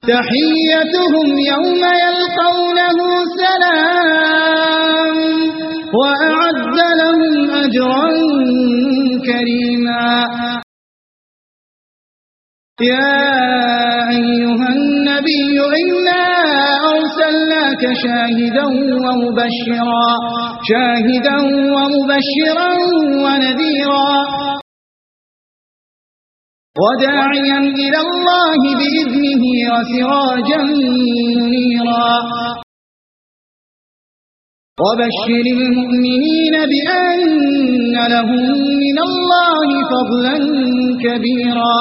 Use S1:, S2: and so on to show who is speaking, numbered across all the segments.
S1: تحيتهم يوم يلقونه سلام وأعد لهم أجرا كريما يا أيها النبي إنا أرسلناك شاهدا ومبشرا ونذيرا وداعيا إلى الله بإذنه وسراجا منيرا وبشر المؤمنين بأن لهم من الله فضلا كبيرا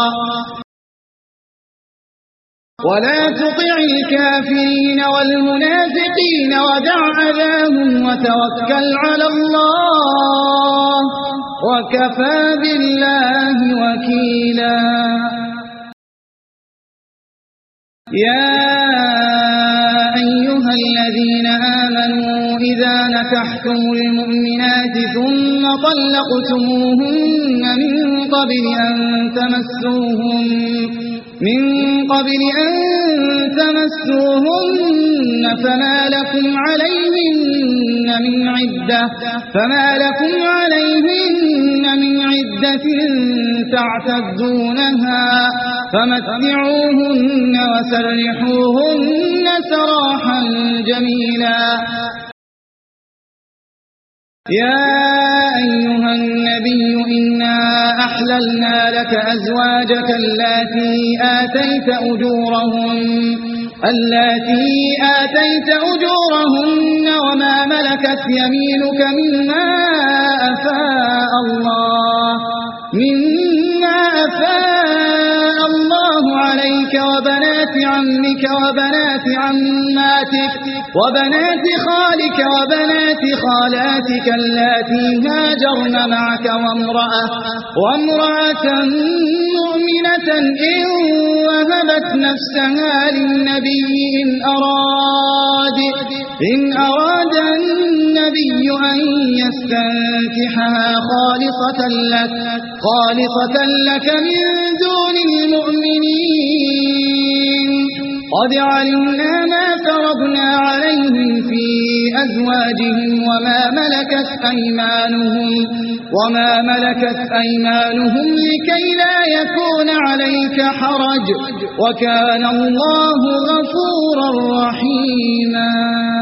S1: ولا تطع الكافرين والمنافقين ودع أذاهم وتوكل على الله وكفى بالله وكيلا يا أيها الذين آمنوا إذا نكحتم المؤمنات ثم طلقتموهن من قبل أن تمسوهن فما لكم عليهن من عدة تعتدونها فمتعوهن وسرحوهن سراحا جميلا يا أيها النبي إنا أحللنا لك أزواجك اللاتي آتيت أجورهن وما ملكت يمينك مما أفاء الله عليك وبنات عمك وبنات عماتك وبنات خالك وبنات خالاتك اللاتي هاجرن معك وامرأة مؤمنة إن وهبت نفسها للنبي إن أراد النبي أن يستنكحها خالصة لك من دون المؤمنين قد علمنا ما فرضنا عليهم في أزواجهم وما ملكت أيمانهم لكي لا يكون عليك حرج وكان الله غفورا رحيما